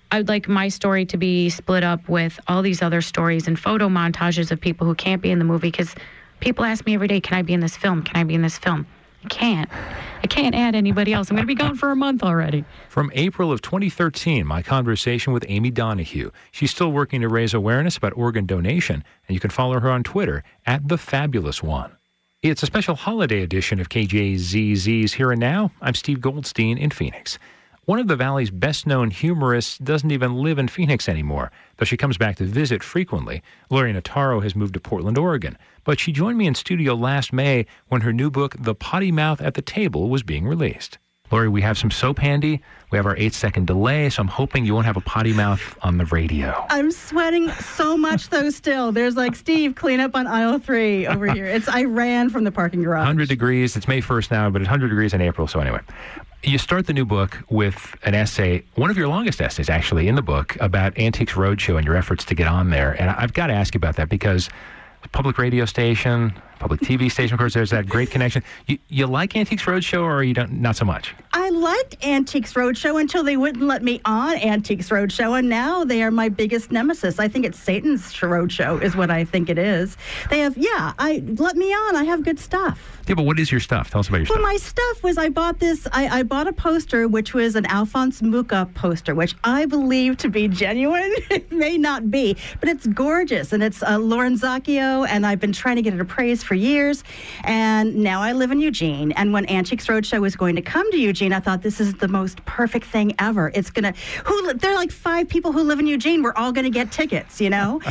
I'd like my story to be split up with all these other stories and photo montages of people who can't be in the movie, because people ask me every day, can I be in this film? Can I be in this film? I can't add anybody else. I'm going to be gone for a month already. From April of 2013, my conversation with Amy Donahue. She's still working to raise awareness about organ donation, and you can follow her on Twitter @TheFabulousOne. It's a special holiday edition of KJZZ's Here and Now. I'm Steve Goldstein in Phoenix. One of the Valley's best-known humorists doesn't even live in Phoenix anymore, though she comes back to visit frequently. Lori Notaro has moved to Portland, Oregon, but she joined me in studio last May when her new book, The Potty Mouth at the Table, was being released. Lori, we have some soap handy. We have our 8-second delay, so I'm hoping you won't have a potty mouth on the radio. I'm sweating so much, though, still. There's like, Steve, clean up on aisle 3 over here. I ran from the parking garage. 100 degrees. It's May 1st now, but it's 100 degrees in April, so anyway. You start the new book with an essay, one of your longest essays, actually, in the book, about Antiques Roadshow and your efforts to get on there. And I've got to ask you about that because public radio station, public TV station, of course, there's that great connection. You like Antiques Roadshow, or you don't? Not so much? I liked Antiques Roadshow until they wouldn't let me on Antiques Roadshow, and now they are my biggest nemesis. I think it's Satan's Roadshow is what I think it is. They have, let me on. I have good stuff. Yeah, but what is your stuff? Tell us about your stuff. Well, my stuff was I bought a poster, which was an Alphonse Mucha poster, which I believe to be genuine. It may not be, but it's gorgeous, and it's Lauren Zacchio, and I've been trying to get it appraised for years, and now I live in Eugene, and when Antiques Roadshow was going to come to Eugene, I thought this is the most perfect thing ever. There are like 5 people who live in Eugene. We're all going to get tickets,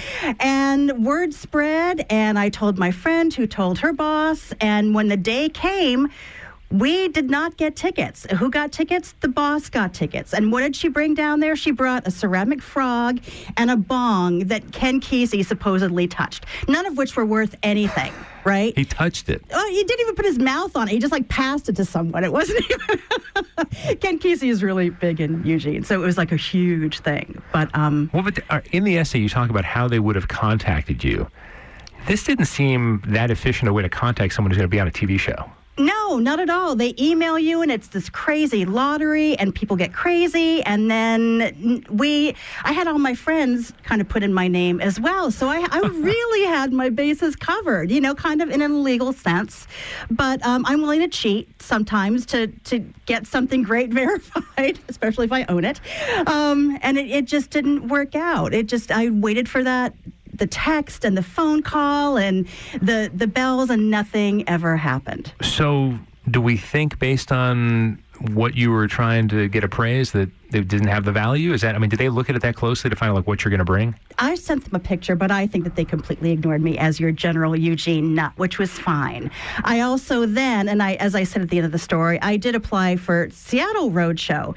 and word spread, and I told my friend who told her boss, and when the day came, we did not get tickets. Who got tickets? The boss got tickets. And what did she bring down there? She brought a ceramic frog and a bong that Ken Kesey supposedly touched, none of which were worth anything, right? He touched it. Oh, he didn't even put his mouth on it. He just passed it to someone. It wasn't even... Ken Kesey is really big in Eugene, so it was like a huge thing. But in the essay, you talk about how they would have contacted you. This didn't seem that efficient a way to contact someone who's going to be on a TV show. No, not at all. They email you, and it's this crazy lottery, and people get crazy. And then I had all my friends kind of put in my name as well. So I really had my bases covered, kind of in an illegal sense. But I'm willing to cheat sometimes to get something great verified, especially if I own it. And it just didn't work out. I waited for that. The text and the phone call and the bells, and nothing ever happened. So do we think, based on what you were trying to get appraised, that it didn't have the value? Did they look at it that closely to find out what you're going to bring? I sent them a picture, but I think that they completely ignored me as your general Eugene nut, which was fine. I also then, as I said at the end of the story, I did apply for Seattle Roadshow.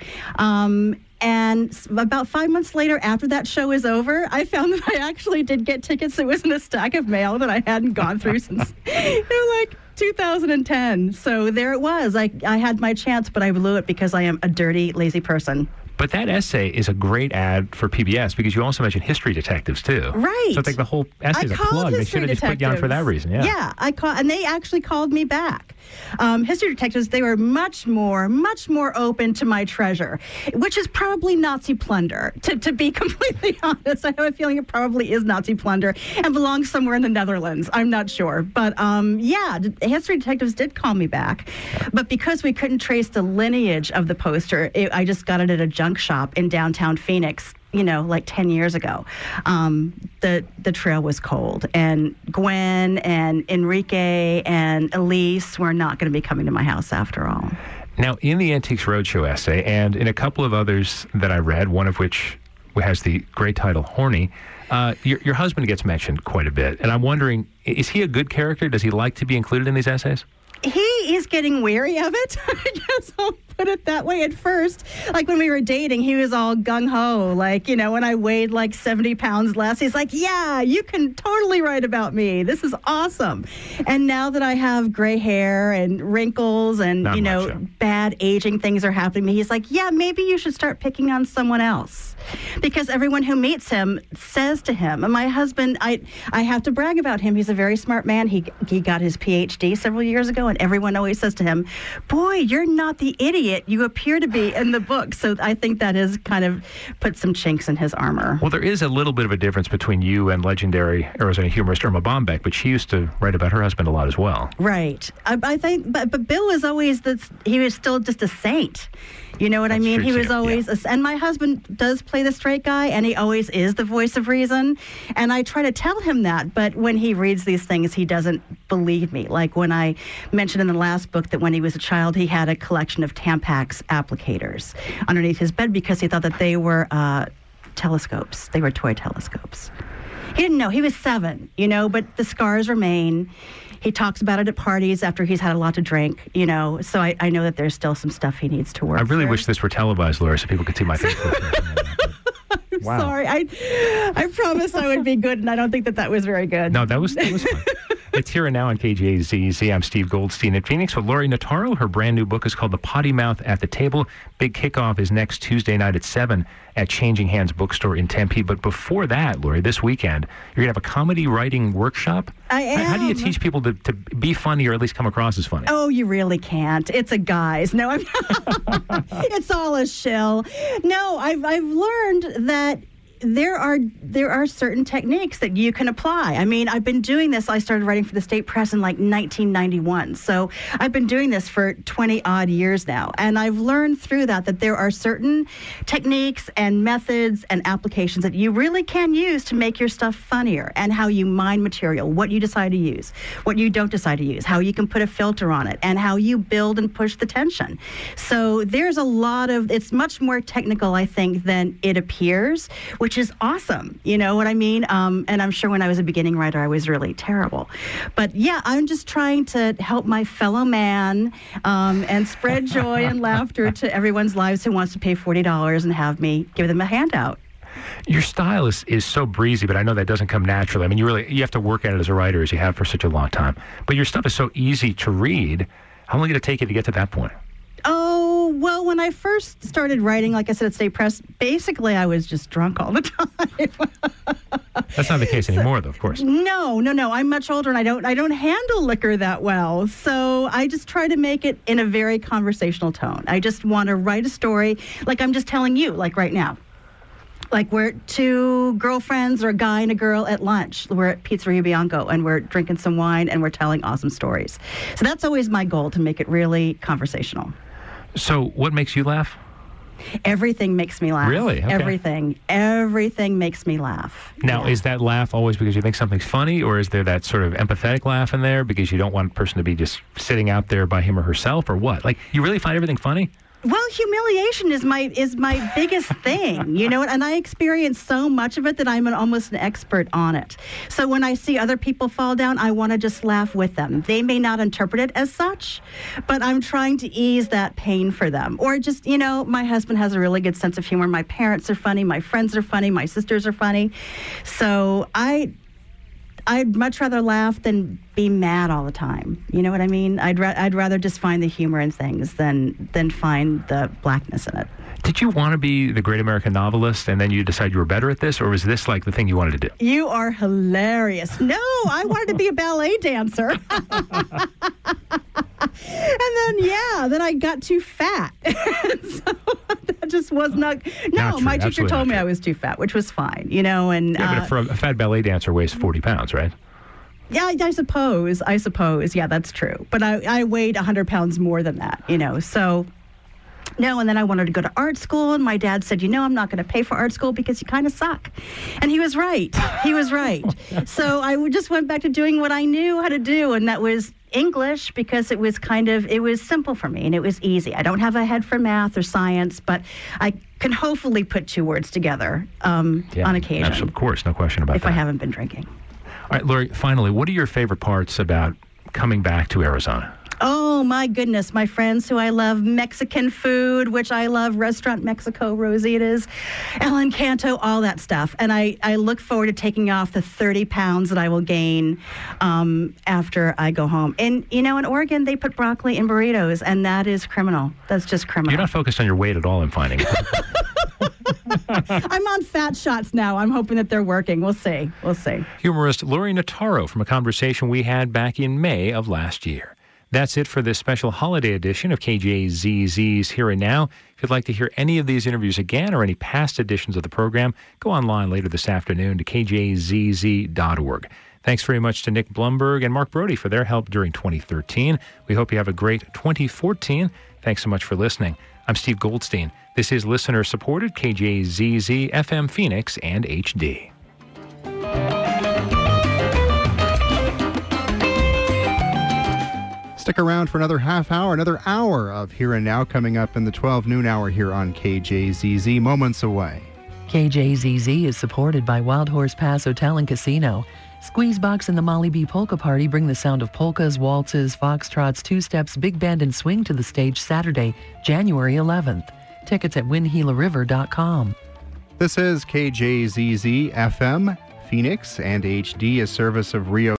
And about 5 months later, after that show was over, I found that I actually did get tickets. It was in a stack of mail that I hadn't gone through since 2010. So there it was. I had my chance, but I blew it because I am a dirty, lazy person. But that essay is a great ad for PBS because you also mentioned History Detectives, too. Right. So it's like the whole essay is a plug. They should have just put you on for that reason, yeah. Yeah, and they actually called me back. History Detectives, they were much more open to my treasure, which is probably Nazi plunder, to be completely honest. I have a feeling it probably is Nazi plunder and belongs somewhere in the Netherlands. I'm not sure. But, History Detectives did call me back. But because we couldn't trace the lineage of the poster, I just got it at a junk shop in downtown Phoenix, like 10 years ago. The trail was cold, and Gwen and Enrique and Elise were not going to be coming to my house after all. Now, in the Antiques Roadshow essay, and in a couple of others that I read, one of which has the great title, Horny, your husband gets mentioned quite a bit. And I'm wondering, is he a good character? Does he like to be included in these essays? He is getting wary of it, I guess I'll put it that way at first. Like when we were dating, he was all gung-ho. When I weighed 70 pounds less, he's like, yeah, you can totally write about me. This is awesome. And now that I have gray hair and wrinkles and, bad aging things are happening to me, he's like, yeah, maybe you should start picking on someone else. Because everyone who meets him says to him, and my husband, I have to brag about him. He's a very smart man. He got his PhD several years ago go? And everyone always says to him, boy, you're not the idiot you appear to be in the book. So I think that has kind of put some chinks in his armor. Well, there is a little bit of a difference between you and legendary Arizona humorist Irma Bombeck, but she used to write about her husband a lot as well. Right. I think, but Bill was always, he was still just a saint. You know what I mean? He was always, and my husband does play the straight guy, and he always is the voice of reason. And I try to tell him that, but when he reads these things, he doesn't believe me. Like when I mentioned in the last book that when he was a child, he had a collection of Tampax applicators underneath his bed because he thought that they were telescopes. They were toy telescopes. He didn't know. He was 7, you know, but the scars remain. He talks about it at parties after he's had a lot to drink, you know, so I know that there's still some stuff he needs to work I really through. wish this were televised, Laura, so people could see my face. I'm sorry. I promised I would be good, and I don't think that was very good. No, that was fun. It's Here and Now on KJZZ. I'm Steve Goldstein in Phoenix with Lori Notaro. Her brand new book is called The Potty Mouth at the Table. Big kickoff is next Tuesday night at 7 at Changing Hands Bookstore in Tempe. But before that, Lori, this weekend, you're going to have a comedy writing workshop. I am. How do you teach people to be funny or at least come across as funny? Oh, you really can't. It's a guise. No, it's all a shill. No, I've learned that there are certain techniques that you can apply. I mean, I've been doing this. I started writing for the State Press in like 1991. So I've been doing this for 20 odd years now. And I've learned through that there are certain techniques and methods and applications that you really can use to make your stuff funnier, and how you mine material, what you decide to use, what you don't decide to use, how you can put a filter on it, and how you build and push the tension. So there's a lot of, it's much more technical, I think, than it appears, which is awesome. You know what I mean? And I'm sure when I was a beginning writer, I was really terrible. But yeah, I'm just trying to help my fellow man and spread joy and laughter to everyone's lives who wants to pay $40 and have me give them a handout. Your style is so breezy, but I know that doesn't come naturally. I mean, you have to work at it as a writer, as you have for such a long time. But your stuff is so easy to read. How long did it take you to get to that point? Oh, well, when I first started writing, like I said, at State Press, basically I was just drunk all the time. That's not the case anymore, though, of course. No. I'm much older, and I don't handle liquor that well. So I just try to make it in a very conversational tone. I just want to write a story like I'm just telling you, like right now. Like we're 2 girlfriends or a guy and a girl at lunch. We're at Pizzeria Bianco, and we're drinking some wine, and we're telling awesome stories. So that's always my goal, to make it really conversational. So what makes you laugh? Everything makes me laugh. Really? Okay. Everything makes me laugh. Now, Is that laugh always because you think something's funny, or is there that sort of empathetic laugh in there because you don't want a person to be just sitting out there by him or herself, or what? Like, you really find everything funny? Well, humiliation is my biggest thing, you know, and I experience so much of it that I'm almost an expert on it. So when I see other people fall down, I want to just laugh with them. They may not interpret it as such, but I'm trying to ease that pain for them. Or just, you know, my husband has a really good sense of humor. My parents are funny. My friends are funny. My sisters are funny. So I'd much rather laugh than be mad all the time. You know what I mean? I'd rather just find the humor in things than find the blackness in it. Did you want to be the great American novelist, and then you decided you were better at this, or was this like the thing you wanted to do? You are hilarious. No, I wanted to be a ballet dancer. And then I got too fat. So that just was not. No, my teacher told me I was too fat, which was fine, you know. And yeah, but a fat ballet dancer weighs 40 pounds, right? Yeah, I suppose. Yeah, that's true. But I weighed 100 pounds more than that, you know. So. No, and then I wanted to go to art school, and my dad said, I'm not going to pay for art school because you kind of suck. And he was right. So I just went back to doing what I knew how to do, and that was English, because it was simple for me, and it was easy. I don't have a head for math or science, but I can hopefully put 2 words together on occasion. Absolutely, of course, no question about that. If I haven't been drinking. All right, Lori, finally, what are your favorite parts about coming back to Arizona? Oh, my goodness. My friends who I love, Mexican food, which I love, Restaurant Mexico, Rosita's, El Encanto, all that stuff. And I look forward to taking off the 30 pounds that I will gain after I go home. And, in Oregon, they put broccoli in burritos, and that is criminal. That's just criminal. You're not focused on your weight at all, I'm finding. I'm on fat shots now. I'm hoping that they're working. We'll see. Humorist Lori Notaro from a conversation we had back in May of last year. That's it for this special holiday edition of KJZZ's Here and Now. If you'd like to hear any of these interviews again or any past editions of the program, go online later this afternoon to kjzz.org. Thanks very much to Nick Blumberg and Mark Brody for their help during 2013. We hope you have a great 2014. Thanks so much for listening. I'm Steve Goldstein. This is listener-supported KJZZ FM Phoenix and HD. Stick around for another half hour, another hour of Here and Now coming up in the 12 noon hour here on KJZZ, moments away. KJZZ is supported by Wild Horse Pass Hotel and Casino. Squeezebox and the Molly B Polka Party bring the sound of polkas, waltzes, foxtrots, two-steps, big band, and swing to the stage Saturday, January 11th. Tickets at WinGilaRiver.com. This is KJZZ FM, Phoenix and HD, a service of Rio